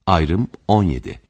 Ayrım 17.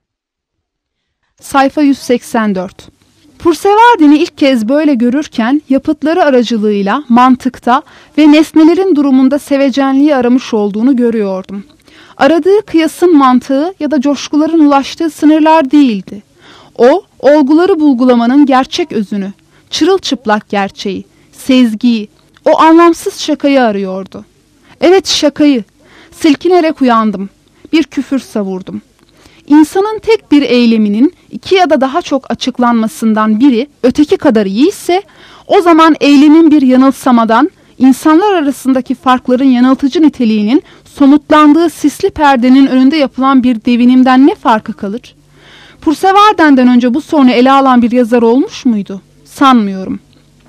Sayfa 184. Pursevarden'i ilk kez böyle görürken yapıtları aracılığıyla mantıkta ve nesnelerin durumunda sevecenliği aramış olduğunu görüyordum. Aradığı kıyasın mantığı ya da coşkuların ulaştığı sınırlar değildi. O, olguları bulgulamanın gerçek özünü, çırılçıplak gerçeği, sezgiyi, o anlamsız şakayı arıyordu. Evet, şakayı. Silkinerek uyandım. Bir küfür savurdum. İnsanın tek bir eyleminin iki ya da daha çok açıklanmasından biri öteki kadar iyi ise, o zaman eylemin bir yanılsamadan, insanlar arasındaki farkların yanıltıcı niteliğinin somutlandığı sisli perdenin önünde yapılan bir devinimden ne farkı kalır? Pursevarden'den önce bu sorunu ele alan bir yazar olmuş muydu? Sanmıyorum.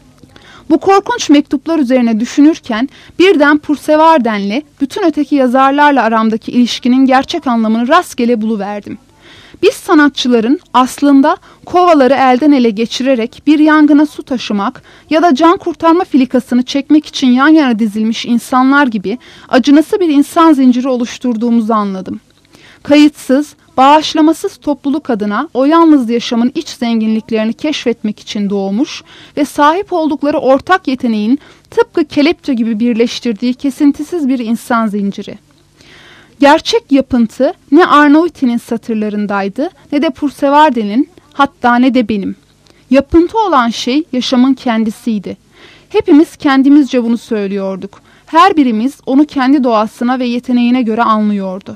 Bu korkunç mektuplar üzerine düşünürken birden Pursevarden'le bütün öteki yazarlarla aramdaki ilişkinin gerçek anlamını rastgele buluverdim. Biz sanatçıların aslında kovaları elden ele geçirerek bir yangına su taşımak ya da can kurtarma filikasını çekmek için yan yana dizilmiş insanlar gibi acınası bir insan zinciri oluşturduğumuzu anladım. Kayıtsız, bağışlamasız topluluk adına o yalnız yaşamın iç zenginliklerini keşfetmek için doğmuş ve sahip oldukları ortak yeteneğin tıpkı kelepçe gibi birleştirdiği kesintisiz bir insan zinciri. Gerçek yapıntı ne Arnauti'nin satırlarındaydı, ne de Pursevarden'in, hatta ne de benim. Yapıntı olan şey yaşamın kendisiydi. Hepimiz kendimizce bunu söylüyorduk. Her birimiz onu kendi doğasına ve yeteneğine göre anlıyordu.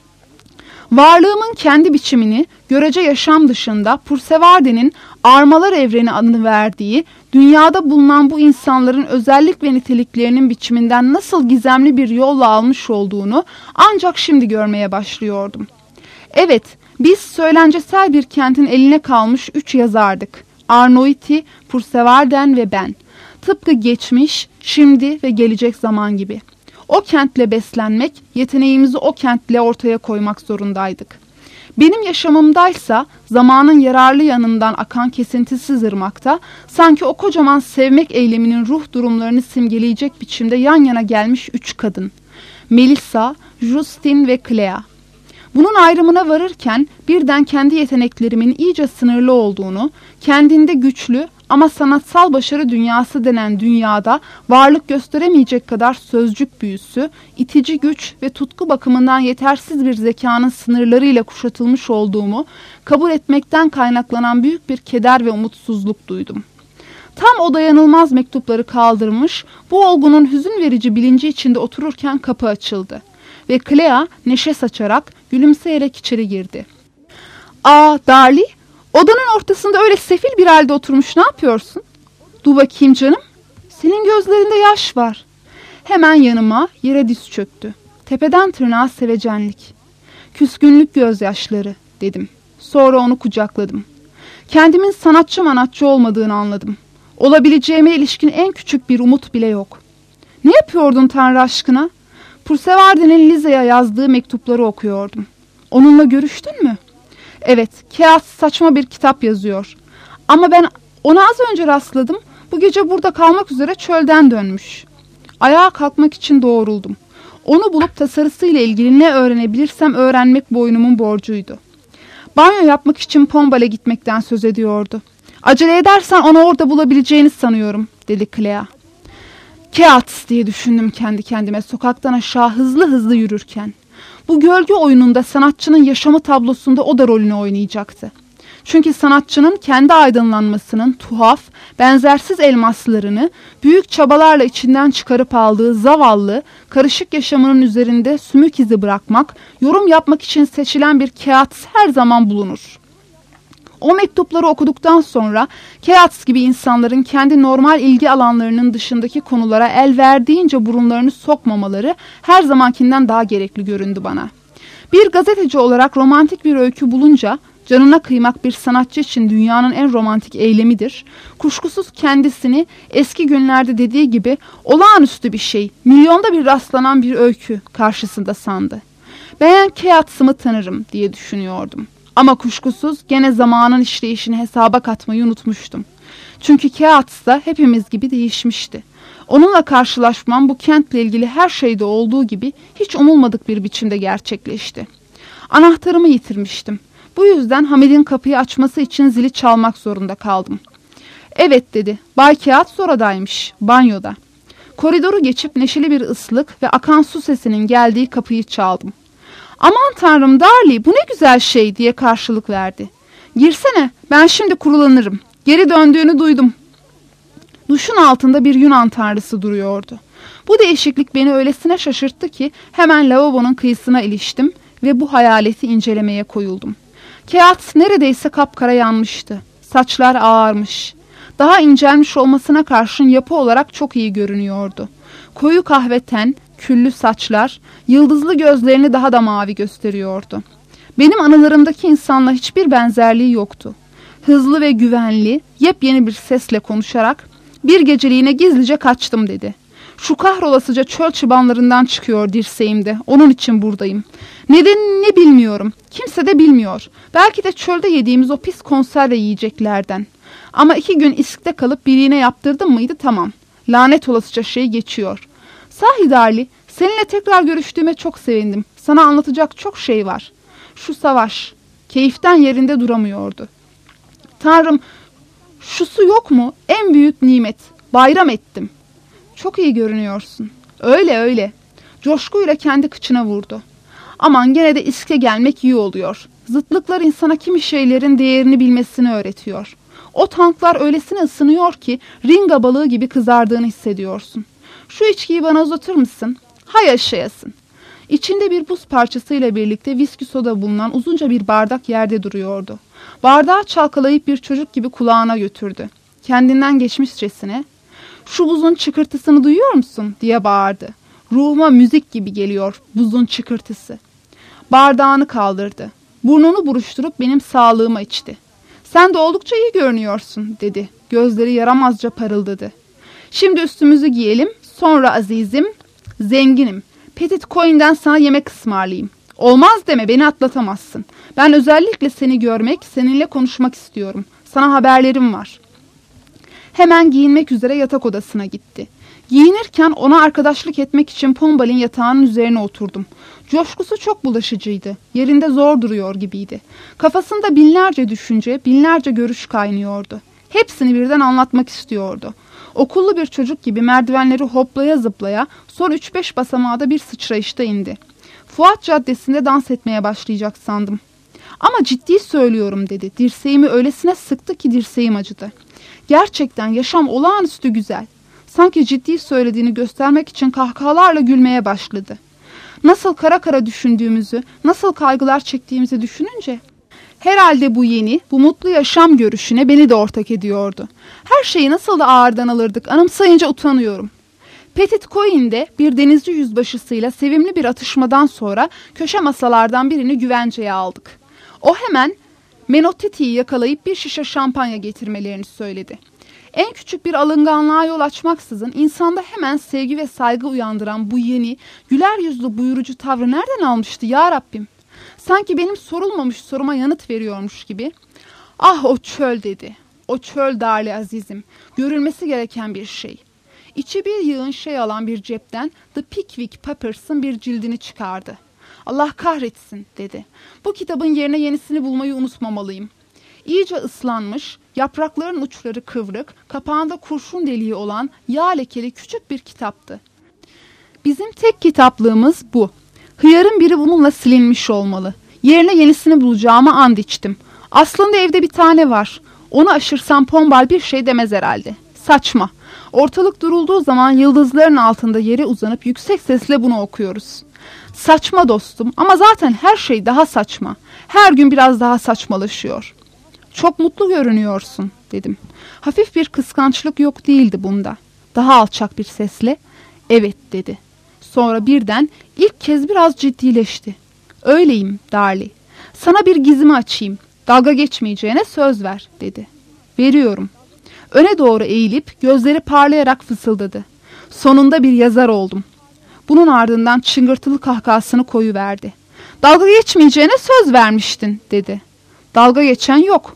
Varlığımın kendi biçimini görece yaşam dışında Pursevarden'in armalar evreni adını verdiği, dünyada bulunan bu insanların özellik ve niteliklerinin biçiminden nasıl gizemli bir yolla almış olduğunu ancak şimdi görmeye başlıyordum. Evet, biz söylencesel bir kentin eline kalmış 3 yazardık. Arnauti, Pursevarden ve ben. Tıpkı geçmiş, şimdi ve gelecek zaman gibi. O kentle beslenmek, yeteneğimizi o kentle ortaya koymak zorundaydık. Benim yaşamımdaysa zamanın yararlı yanından akan kesintisiz ırmakta, sanki o kocaman sevmek eyleminin ruh durumlarını simgeleyecek biçimde yan yana gelmiş 3 kadın. Melissa, Justine ve Clea. Bunun ayrımına varırken birden kendi yeteneklerimin iyice sınırlı olduğunu, kendinde güçlü ama sanatsal başarı dünyası denen dünyada varlık gösteremeyecek kadar sözcük büyüsü, itici güç ve tutku bakımından yetersiz bir zekanın sınırlarıyla kuşatılmış olduğumu kabul etmekten kaynaklanan büyük bir keder ve umutsuzluk duydum. Tam o dayanılmaz mektupları kaldırmış, bu olgunun hüzün verici bilinci içinde otururken kapı açıldı ve Clea neşe saçarak gülümseyerek içeri girdi. "Aa, Darlie, odanın ortasında öyle sefil bir halde oturmuş, ne yapıyorsun?" "Dur bakayım canım, senin gözlerinde yaş var." Hemen yanıma yere diz çöktü. Tepeden tırnağa sevecenlik. "Küskünlük gözyaşları," dedim. Sonra onu kucakladım. Kendimin sanatçı olmadığını anladım. Olabileceğime ilişkin en küçük bir umut bile yok. "Ne yapıyordun Tanrı aşkına?" Pursevarden'in Lize'ye yazdığı mektupları okuyordum. "Onunla görüştün mü?" "Evet, Keats saçma bir kitap yazıyor. Ama ben ona az önce rastladım. Bu gece burada kalmak üzere çölden dönmüş." Ayağa kalkmak için doğruldum. Onu bulup tasarısıyla ilgili ne öğrenebilirsem öğrenmek boynumun borcuydu. Banyo yapmak için Pombal'e gitmekten söz ediyordu. "Acele edersen onu orada bulabileceğini sanıyorum," dedi Clea. Keats diye düşündüm kendi kendime sokaktan aşağı hızlı yürürken. Bu gölge oyununda sanatçının yaşamı tablosunda o da rolünü oynayacaktı. Çünkü sanatçının kendi aydınlanmasının tuhaf, benzersiz elmaslarını büyük çabalarla içinden çıkarıp aldığı zavallı, karışık yaşamının üzerinde sümük izi bırakmak, yorum yapmak için seçilen bir Keats her zaman bulunur. O mektupları okuduktan sonra Keats gibi insanların kendi normal ilgi alanlarının dışındaki konulara el verdiğince burunlarını sokmamaları her zamankinden daha gerekli göründü bana. Bir gazeteci olarak romantik bir öykü bulunca, canına kıymak bir sanatçı için dünyanın en romantik eylemidir, kuşkusuz kendisini eski günlerde dediği gibi olağanüstü bir şey, milyonda bir rastlanan bir öykü karşısında sandı. "Ben Keats'ımı tanırım," diye düşünüyordum. Ama kuşkusuz gene zamanın işleyişini hesaba katmayı unutmuştum. Çünkü Keats da hepimiz gibi değişmişti. Onunla karşılaşmam bu kentle ilgili her şeyde olduğu gibi hiç umulmadık bir biçimde gerçekleşti. Anahtarımı yitirmiştim. Bu yüzden Hamid'in kapıyı açması için zili çalmak zorunda kaldım. Evet dedi. Bay Kağıt oradaymış, banyoda. Koridoru geçip neşeli bir ıslık ve akan su sesinin geldiği kapıyı çaldım. Aman tanrım Darlie, bu ne güzel şey diye karşılık verdi. Girsene, ben şimdi kurulanırım. Geri döndüğünü duydum. Duşun altında bir Yunan tanrısı duruyordu. Bu değişiklik beni öylesine şaşırttı ki hemen lavabonun kıyısına iliştim ve bu hayaleti incelemeye koyuldum. Kağıt neredeyse kapkara yanmıştı. Saçlar ağarmış. Daha incelmiş olmasına karşın yapı olarak çok iyi görünüyordu. Koyu kahve ten, küllü saçlar, yıldızlı gözlerini daha da mavi gösteriyordu. Benim anılarımdaki insanla hiçbir benzerliği yoktu. Hızlı ve güvenli, yepyeni bir sesle konuşarak bir geceliğine gizlice kaçtım dedi. Şu kahrolasıca çöl çıbanlarından çıkıyor dirseğimde. Onun için buradayım. Nedenini bilmiyorum. Kimse de bilmiyor. Belki de çölde yediğimiz o pis konserve yiyeceklerden. Ama 2 gün İsk'te kalıp bir iğne yaptırdım mıydı tamam. Lanet olasıca şey geçiyor. Sahi Darlie, seninle tekrar görüştüğüme çok sevindim. Sana anlatacak çok şey var. Şu savaş. Keyiften yerinde duramıyordu. Tanrım, şusu yok mu? En büyük nimet. Bayram ettim. Çok iyi görünüyorsun. Öyle öyle. Coşkuyla kendi kıçına vurdu. Aman gene de İsk'e gelmek iyi oluyor. Zıtlıklar insana kimi şeylerin değerini bilmesini öğretiyor. O tanklar öylesine ısınıyor ki ringa balığı gibi kızardığını hissediyorsun. Şu içkiyi bana uzatır mısın? Hay yaşayasın. İçinde bir buz parçasıyla birlikte viski soda bulunan uzunca bir bardak yerde duruyordu. Bardağı çalkalayıp bir çocuk gibi kulağına götürdü. Kendinden geçmişçesine "Şu buzun çıkırtısını duyuyor musun?" diye bağırdı. "Ruhuma müzik gibi geliyor buzun çıkırtısı." Bardağını kaldırdı. Burnunu buruşturup benim sağlığıma içti. "Sen de oldukça iyi görünüyorsun," dedi. Gözleri yaramazca parıldadı. "Şimdi üstümüzü giyelim. Sonra azizim, zenginim. Petit Coin'den sana yemek ısmarlayayım." "Olmaz deme, beni atlatamazsın. Ben özellikle seni görmek, seninle konuşmak istiyorum. Sana haberlerim var." Hemen giyinmek üzere yatak odasına gitti. Giyinirken ona arkadaşlık etmek için Pombal'in yatağının üzerine oturdum. Coşkusu çok bulaşıcıydı. Yerinde zor duruyor gibiydi. Kafasında binlerce düşünce, binlerce görüş kaynıyordu. Hepsini birden anlatmak istiyordu. Okullu bir çocuk gibi merdivenleri hoplaya zıplaya son 3-5 basamağa da bir sıçrayışta indi. Fuat Caddesi'nde dans etmeye başlayacak sandım. "Ama ciddi söylüyorum," dedi. Dirseğimi öylesine sıktı ki dirseğim acıdı. Gerçekten yaşam olağanüstü güzel. Sanki ciddi söylediğini göstermek için kahkahalarla gülmeye başladı. Nasıl kara kara düşündüğümüzü, nasıl kaygılar çektiğimizi düşününce herhalde bu yeni, bu mutlu yaşam görüşüne beni de ortak ediyordu. Her şeyi nasıl da ağırdan alırdık, anımsayınca utanıyorum. Petit Coin'de bir denizci yüzbaşısıyla sevimli bir atışmadan sonra köşe masalardan birini güvenceye aldık. O hemen Menotti'yi yakalayıp bir şişe şampanya getirmelerini söyledi. En küçük bir alınganlığa yol açmaksızın insanda hemen sevgi ve saygı uyandıran bu yeni, güler yüzlü buyurucu tavrı nereden almıştı ya Rabbim? Sanki benim sorulmamış soruma yanıt veriyormuş gibi. "Ah o çöl," dedi. "O çöl Darlie azizim, görülmesi gereken bir şey." İçi bir yığın şey alan bir cepten The Pickwick Papers'ın bir cildini çıkardı. "Allah kahretsin," dedi. "Bu kitabın yerine yenisini bulmayı unutmamalıyım." İyice ıslanmış, yaprakların uçları kıvrık, kapağında kurşun deliği olan yağ lekeli küçük bir kitaptı. Bizim tek kitaplığımız bu. Hıyarın biri bununla silinmiş olmalı. Yerine yenisini bulacağıma and içtim. Aslında evde bir tane var. Onu aşırsam Pombal bir şey demez herhalde. Saçma. Ortalık durulduğu zaman yıldızların altında yere uzanıp yüksek sesle bunu okuyoruz. Saçma dostum, ama zaten her şey daha saçma. Her gün biraz daha saçmalaşıyor. "Çok mutlu görünüyorsun," dedim. Hafif bir kıskançlık yok değildi bunda. Daha alçak bir sesle "Evet," dedi. Sonra birden ilk kez biraz ciddileşti. "Öyleyim Darlie. Sana bir gizimi açayım. Dalga geçmeyeceğine söz ver," dedi. "Veriyorum." Öne doğru eğilip gözleri parlayarak fısıldadı. "Sonunda bir yazar oldum." Bunun ardından çıngırtılı kahkahasını koyuverdi. "Dalga geçmeyeceğine söz vermiştin," dedi. "Dalga geçen yok."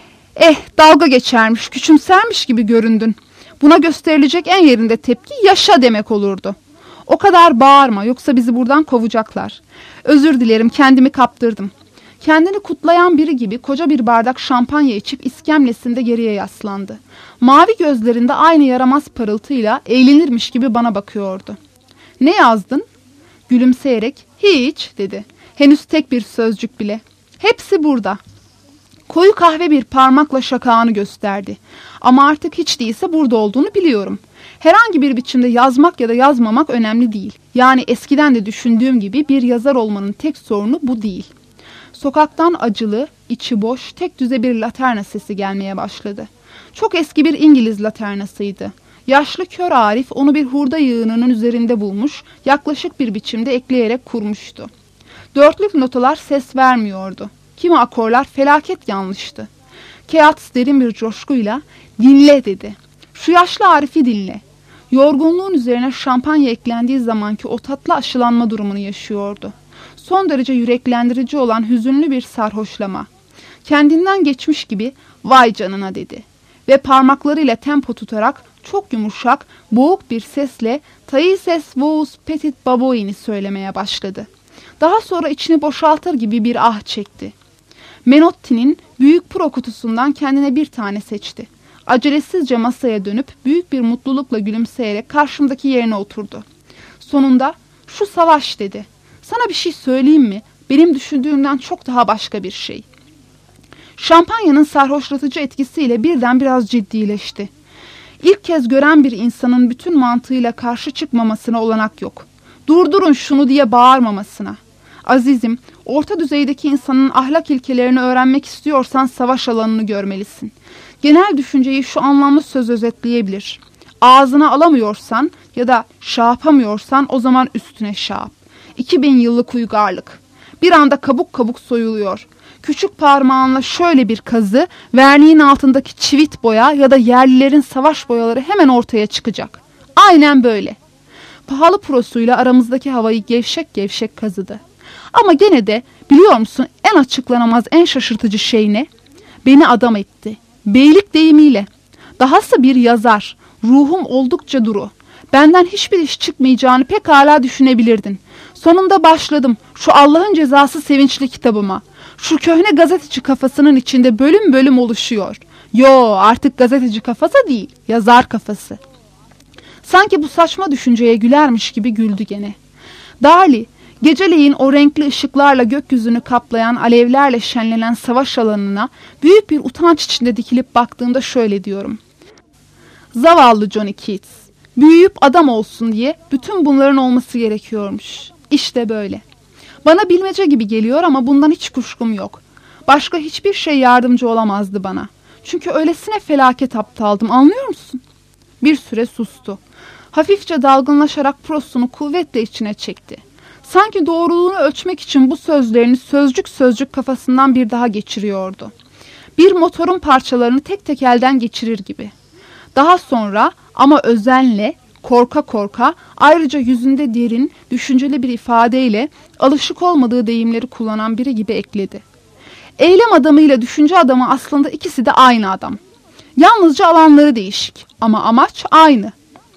Dalga geçermiş, küçümsermiş gibi göründün. Buna gösterilecek en yerinde tepki yaşa demek olurdu. O kadar bağırma, yoksa bizi buradan kovacaklar. Özür dilerim, kendimi kaptırdım. Kendini kutlayan biri gibi koca bir bardak şampanya içip iskemlesinde geriye yaslandı. Mavi gözlerinde aynı yaramaz parıltıyla eğlenirmiş gibi bana bakıyordu. Ne yazdın? Gülümseyerek hiç dedi. Henüz tek bir sözcük bile. Hepsi burada. Koyu kahve bir parmakla şakağını gösterdi. Ama artık hiç değilse burada olduğunu biliyorum. Herhangi bir biçimde yazmak ya da yazmamak önemli değil. Yani eskiden de düşündüğüm gibi bir yazar olmanın tek sorunu bu değil. Sokaktan acılı, içi boş, tek düze bir laterna sesi gelmeye başladı. Çok eski bir İngiliz laternasıydı. Yaşlı kör Arif onu bir hurda yığınının üzerinde bulmuş, yaklaşık bir biçimde ekleyerek kurmuştu. Dörtlük notalar ses vermiyordu. Kimi akorlar felaket yanlıştı. Keats derin bir coşkuyla "Dinle" dedi. "Şu yaşlı Arif'i dinle." Yorgunluğun üzerine şampanya eklendiği zamanki o tatlı aşılanma durumunu yaşıyordu. Son derece yüreklendirici olan hüzünlü bir sarhoşlama. Kendinden geçmiş gibi "Vay canına" dedi. Ve parmaklarıyla tempo tutarak çok yumuşak, boğuk bir sesle "Taises vous petit baboini" söylemeye başladı. Daha sonra içini boşaltır gibi bir ah çekti. Menotti'nin büyük pro kutusundan kendine bir tane seçti. Acelesizce masaya dönüp büyük bir mutlulukla gülümseyerek karşımdaki yerine oturdu. Sonunda "Şu savaş" dedi. "Sana bir şey söyleyeyim mi? Benim düşündüğümden çok daha başka bir şey." Şampanyanın sarhoşlatıcı etkisiyle birden biraz ciddileşti. İlk kez gören bir insanın bütün mantığıyla karşı çıkmamasına olanak yok. "Durdurun şunu" diye bağırmamasına. "Azizim, orta düzeydeki insanın ahlak ilkelerini öğrenmek istiyorsan savaş alanını görmelisin. Genel düşünceyi şu anlamlı söz özetleyebilir: ağzına alamıyorsan ya da yapamıyorsan o zaman üstüne yap. 2000 yıllık uygarlık. Bir anda kabuk kabuk soyuluyor. Küçük parmağınla şöyle bir kazı, verniğin altındaki çivit boya ya da yerlilerin savaş boyaları hemen ortaya çıkacak. Aynen böyle." Pahalı prosuyla aramızdaki havayı gevşek gevşek kazıdı. "Ama gene de biliyor musun en açıklanamaz, en şaşırtıcı şey ne? Beni adam etti. Beylik deyimiyle. Dahası bir yazar. Ruhum oldukça duru. Benden hiçbir iş çıkmayacağını pekala düşünebilirdin. Sonunda başladım şu Allah'ın cezası sevinçli kitabıma. Şu köhne gazeteci kafasının içinde bölüm bölüm oluşuyor. Yo, artık gazeteci kafası değil, yazar kafası." Sanki bu saçma düşünceye gülermiş gibi güldü gene. "Dali, geceleyin o renkli ışıklarla gökyüzünü kaplayan, alevlerle şenlenen savaş alanına büyük bir utanç içinde dikilip baktığımda şöyle diyorum: zavallı Johnny Keats, büyüyüp adam olsun diye bütün bunların olması gerekiyormuş. İşte böyle. Bana bilmece gibi geliyor ama bundan hiç kuşkum yok. Başka hiçbir şey yardımcı olamazdı bana. Çünkü öylesine felaket aptaldım, anlıyor musun?" Bir süre sustu. Hafifçe dalgınlaşarak prosunu kuvvetle içine çekti. Sanki doğruluğunu ölçmek için bu sözlerini sözcük sözcük kafasından bir daha geçiriyordu. Bir motorun parçalarını tek tek elden geçirir gibi. Daha sonra ama özenle, korka korka, ayrıca yüzünde derin, düşünceli bir ifadeyle alışık olmadığı deyimleri kullanan biri gibi ekledi: "Eylem adamıyla düşünce adamı aslında ikisi de aynı adam. Yalnızca alanları değişik ama amaç aynı."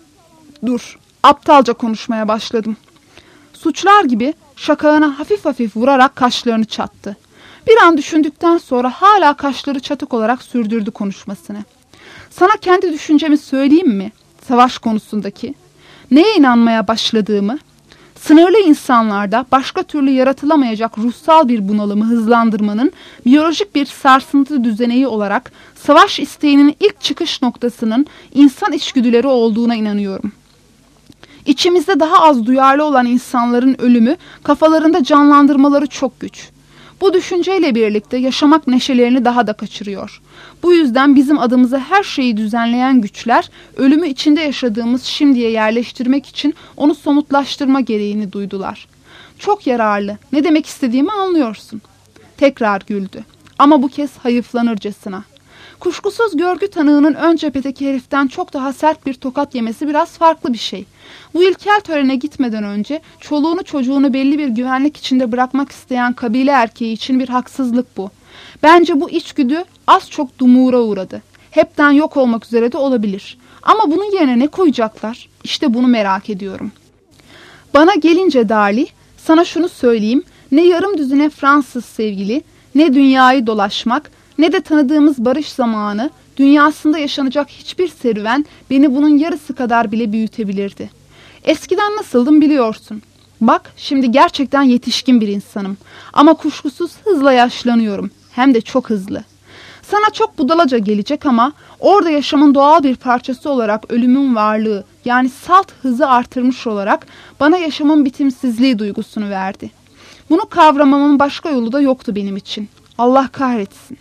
Dur, aptalca konuşmaya başladım. Suçlar gibi şakağına hafif hafif vurarak kaşlarını çattı. Bir an düşündükten sonra hala kaşları çatık olarak sürdürdü konuşmasını. "Sana kendi düşüncemi söyleyeyim mi? Savaş konusundaki. Neye inanmaya başladığımı? Sınırlı insanlarda başka türlü yaratılamayacak ruhsal bir bunalımı hızlandırmanın biyolojik bir sarsıntı düzeneği olarak savaş isteğinin ilk çıkış noktasının insan içgüdüleri olduğuna inanıyorum. İçimizde daha az duyarlı olan insanların ölümü kafalarında canlandırmaları çok güç. Bu düşünceyle birlikte yaşamak neşelerini daha da kaçırıyor. Bu yüzden bizim adımıza her şeyi düzenleyen güçler ölümü içinde yaşadığımız şimdiye yerleştirmek için onu somutlaştırma gereğini duydular. Çok yararlı. Ne demek istediğimi anlıyorsun." Tekrar güldü. Ama bu kez hayıflanırcasına. Kuşkusuz görgü tanığının ön cephedeki heriften çok daha sert bir tokat yemesi biraz farklı bir şey. Bu ilkel törene gitmeden önce çoluğunu çocuğunu belli bir güvenlik içinde bırakmak isteyen kabile erkeği için bir haksızlık bu. Bence bu içgüdü az çok dumura uğradı. Hepten yok olmak üzere de olabilir. Ama bunun yerine ne koyacaklar? İşte bunu merak ediyorum. Bana gelince Darli, sana şunu söyleyeyim, ne yarım düzine Fransız sevgili, ne dünyayı dolaşmak, ne de tanıdığımız barış zamanı, dünyasında yaşanacak hiçbir serüven beni bunun yarısı kadar bile büyütebilirdi. Eskiden nasıldım biliyorsun. Bak, şimdi gerçekten yetişkin bir insanım. Ama kuşkusuz hızla yaşlanıyorum. Hem de çok hızlı. Sana çok budalaca gelecek ama orada yaşamın doğal bir parçası olarak ölümün varlığı, yani salt hızı artırmış olarak bana yaşamın bitimsizliği duygusunu verdi. Bunu kavramamın başka yolu da yoktu benim için. Allah kahretsin.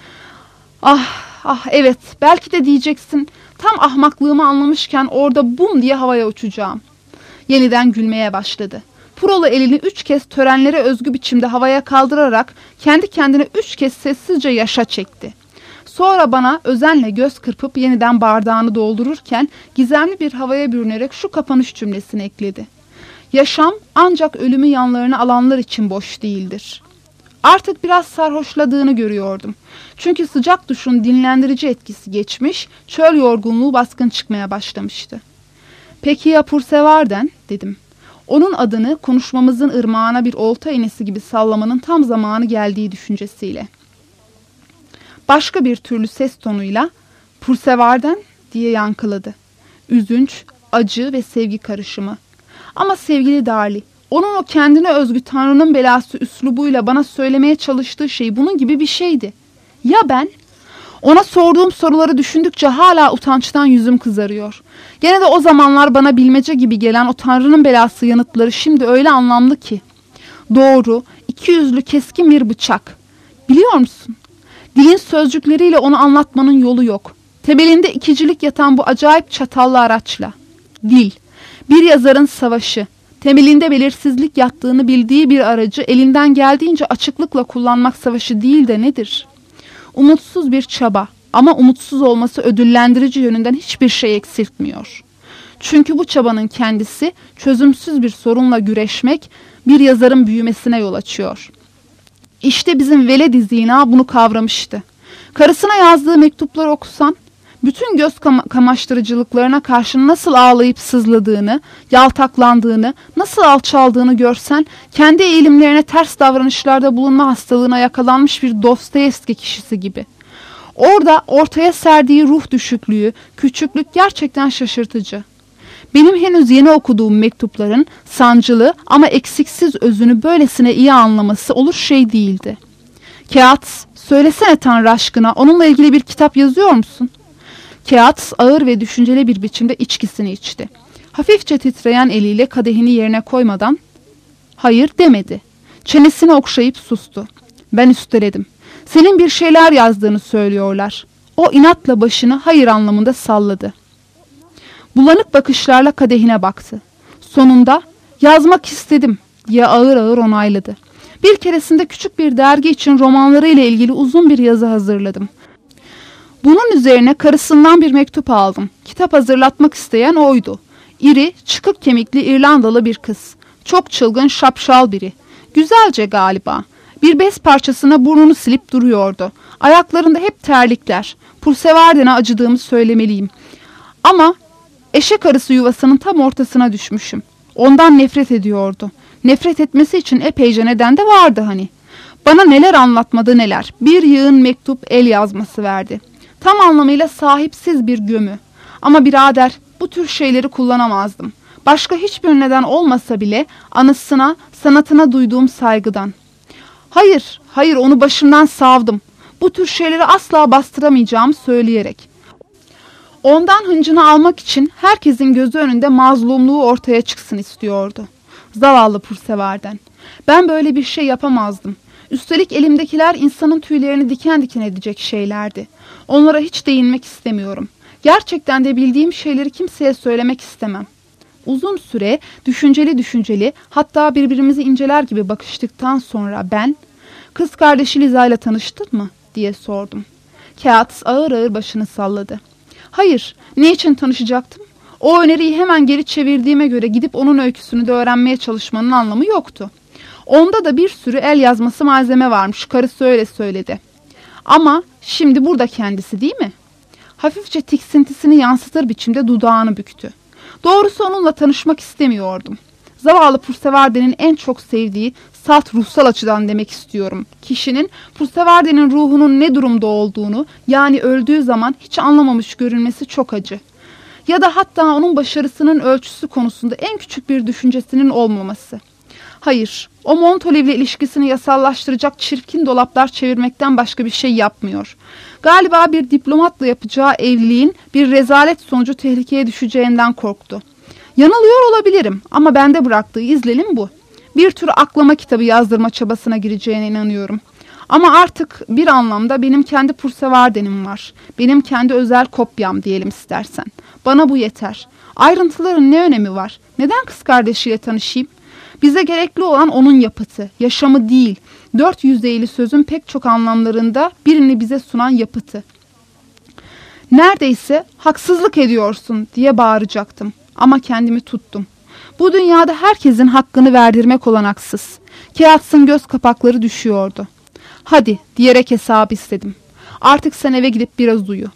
Evet, belki de diyeceksin, tam ahmaklığımı anlamışken orada bum diye havaya uçacağım. Yeniden gülmeye başladı. Puralı elini 3 kez törenlere özgü biçimde havaya kaldırarak kendi kendine 3 kez sessizce yaşa çekti. Sonra bana özenle göz kırpıp yeniden bardağını doldururken gizemli bir havaya bürünerek şu kapanış cümlesini ekledi. Yaşam ancak ölümü yanlarına alanlar için boş değildir. Artık biraz sarhoşladığını görüyordum. Çünkü sıcak duşun dinlendirici etkisi geçmiş, çöl yorgunluğu baskın çıkmaya başlamıştı. Peki ya Pursevarden, dedim. Onun adını konuşmamızın ırmağına bir olta iğnesi gibi sallamanın tam zamanı geldiği düşüncesiyle. Başka bir türlü ses tonuyla Pursevarden diye yankıladı. Üzünç, acı ve sevgi karışımı. Ama sevgili Darli, onun o kendine özgü Tanrı'nın belası üslubuyla bana söylemeye çalıştığı şey bunun gibi bir şeydi. Ya ben? Ona sorduğum soruları düşündükçe hala utançtan yüzüm kızarıyor. Gene de o zamanlar bana bilmece gibi gelen o Tanrı'nın belası yanıtları şimdi öyle anlamlı ki. Doğru, iki yüzlü keskin bir bıçak. Biliyor musun? Dilin sözcükleriyle onu anlatmanın yolu yok. Temelinde ikicilik yatan bu acayip çatallı araçla. Dil, bir yazarın savaşı. Temelinde belirsizlik yattığını bildiği bir aracı elinden geldiğince açıklıkla kullanmak savaşı değil de nedir? Umutsuz bir çaba ama umutsuz olması ödüllendirici yönünden hiçbir şey eksiltmiyor. Çünkü bu çabanın kendisi çözümsüz bir sorunla güreşmek bir yazarın büyümesine yol açıyor. İşte bizim Veled-i Zina bunu kavramıştı. Karısına yazdığı mektupları okusan, bütün göz kamaştırıcılıklarına karşı nasıl ağlayıp sızladığını, yaltaklandığını, nasıl alçaldığını görsen, kendi eğilimlerine ters davranışlarda bulunma hastalığına yakalanmış bir Dostoyevski kişisi gibi. Orada ortaya serdiği ruh düşüklüğü, küçüklük gerçekten şaşırtıcı. Benim henüz yeni okuduğum mektupların sancılı ama eksiksiz özünü böylesine iyi anlaması olur şey değildi. Kağıt, söylesene Tanrı aşkına, onunla ilgili bir kitap yazıyor musun? Kağıt ağır ve düşünceli bir biçimde içkisini içti. Hafifçe titreyen eliyle kadehini yerine koymadan hayır demedi. Çenesini okşayıp sustu. Ben üsteledim. Senin bir şeyler yazdığını söylüyorlar. O inatla başını hayır anlamında salladı. Bulanık bakışlarla kadehine baktı. Sonunda yazmak istedim diye ağır ağır onayladı. Bir keresinde küçük bir dergi için romanlarıyla ilgili uzun bir yazı hazırladım. Bunun üzerine karısından bir mektup aldım. Kitap hazırlatmak isteyen oydu. İri, çıkık kemikli İrlandalı bir kız. Çok çılgın, şapşal biri. Güzelce galiba. Bir bez parçasına burnunu silip duruyordu. Ayaklarında hep terlikler. Pursevarden'e acıdığımı söylemeliyim. Ama eşek arısı yuvasının tam ortasına düşmüşüm. Ondan nefret ediyordu. Nefret etmesi için epeyce neden de vardı hani. Bana neler anlatmadı neler. Bir yığın mektup el yazması verdi. Tam anlamıyla sahipsiz bir gömü. Ama birader, bu tür şeyleri kullanamazdım. Başka hiçbir neden olmasa bile anısına, sanatına duyduğum saygıdan. Hayır onu başımdan savdım. Bu tür şeyleri asla bastıramayacağımı söyleyerek. Ondan hıncını almak için herkesin gözü önünde mazlumluğu ortaya çıksın istiyordu. Zavallı Pursevarden. Ben böyle bir şey yapamazdım. Üstelik elimdekiler insanın tüylerini diken diken edecek şeylerdi. Onlara hiç değinmek istemiyorum. Gerçekten de bildiğim şeyleri kimseye söylemek istemem. Uzun süre düşünceli hatta birbirimizi inceler gibi bakıştıktan sonra ben, kız kardeşi Liza ile tanıştın mı diye sordum. Kağıt ağır ağır başını salladı. Hayır, ne için tanışacaktım? O öneriyi hemen geri çevirdiğime göre gidip onun öyküsünü de öğrenmeye çalışmanın anlamı yoktu. Onda da bir sürü el yazması malzeme varmış, karısı öyle söyledi. Ama şimdi burada kendisi değil mi? Hafifçe tiksintisini yansıtır biçimde dudağını büktü. Doğrusu onunla tanışmak istemiyordum. Zavallı Pursevarde'nin en çok sevdiği, salt ruhsal açıdan demek istiyorum. Kişinin Pursevarde'nin ruhunun ne durumda olduğunu, yani öldüğü zaman hiç anlamamış görünmesi çok acı. Ya da hatta onun başarısının ölçüsü konusunda en küçük bir düşüncesinin olmaması. Hayır, o Montolive ile ilişkisini yasallaştıracak çirkin dolaplar çevirmekten başka bir şey yapmıyor. Galiba bir diplomatla yapacağı evliliğin bir rezalet sonucu tehlikeye düşeceğinden korktu. Yanılıyor olabilirim ama bende bıraktığı izlenim bu. Bir tür aklama kitabı yazdırma çabasına gireceğine inanıyorum. Ama artık bir anlamda benim kendi Pursevardenim var. Benim kendi özel kopyam diyelim istersen. Bana bu yeter. Ayrıntıların ne önemi var? Neden kız kardeşiyle tanışayım? Bize gerekli olan onun yapıtı, yaşamı değil. 4 yüzeyli sözün pek çok anlamlarında birini bize sunan yapıtı. Neredeyse haksızlık ediyorsun diye bağıracaktım. Ama kendimi tuttum. Bu dünyada herkesin hakkını verdirmek olanaksız. Keats'ın göz kapakları düşüyordu. Hadi diyerek hesabı istedim. Artık sen eve gidip biraz uyu.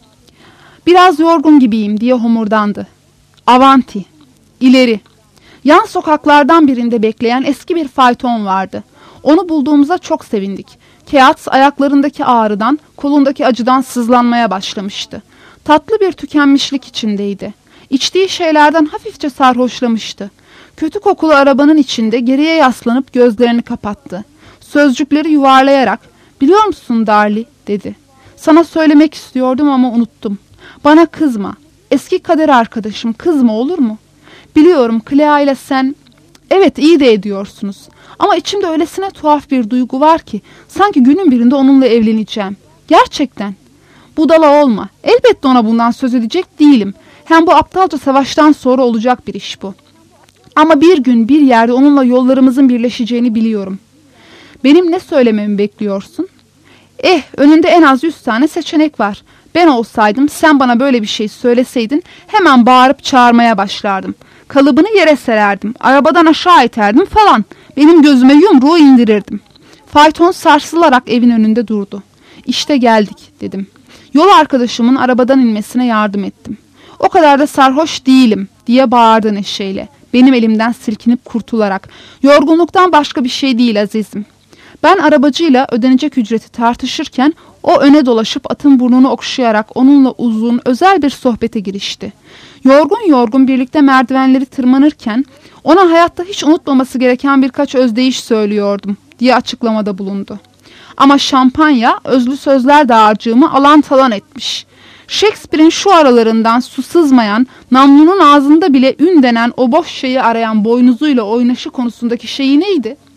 Biraz yorgun gibiyim diye homurdandı. Avanti, ileri. Yan sokaklardan birinde bekleyen eski bir fayton vardı. Onu bulduğumuza çok sevindik. Keats ayaklarındaki ağrıdan, kolundaki acıdan sızlanmaya başlamıştı. Tatlı bir tükenmişlik içindeydi. İçtiği şeylerden hafifçe sarhoşlamıştı. Kötü kokulu arabanın içinde geriye yaslanıp gözlerini kapattı. Sözcükleri yuvarlayarak, "Biliyor musun Darly?" dedi. "Sana söylemek istiyordum ama unuttum. Bana kızma. Eski kader arkadaşım, kızma olur mu? Biliyorum Clea ile sen, evet iyi de ediyorsunuz. Ama içimde öylesine tuhaf bir duygu var ki sanki günün birinde onunla evleneceğim. Gerçekten. Budala olma. Elbette ona bundan söz edecek değilim. Hem bu aptalca savaştan sonra olacak bir iş bu. Ama bir gün bir yerde onunla yollarımızın birleşeceğini biliyorum. Benim ne söylememi bekliyorsun? Önünde en az 100 tane seçenek var. Ben olsaydım sen bana böyle bir şey söyleseydin hemen bağırıp çağırmaya başlardım. Kalıbını yere sererdim. Arabadan aşağı iterdim falan. Benim gözüme yumruğu indirirdim. Fayton sarsılarak evin önünde durdu. İşte geldik dedim. Yol arkadaşımın arabadan inmesine yardım ettim. O kadar da sarhoş değilim diye bağırdı neşeyle. Benim elimden silkinip kurtularak. Yorgunluktan başka bir şey değil azizim. Ben arabacıyla ödenecek ücreti tartışırken o öne dolaşıp atın burnunu okşayarak onunla uzun özel bir sohbete girişti. Yorgun yorgun birlikte merdivenleri tırmanırken ona hayatta hiç unutmaması gereken birkaç özdeyiş söylüyordum diye açıklamada bulundu. Ama şampanya özlü sözler dağarcığımı alan talan etmiş. Shakespeare'in şu aralarından su sızmayan, namlunun ağzında bile ün denen o boş şeyi arayan boynuzuyla oynaşı konusundaki şeyi neydi?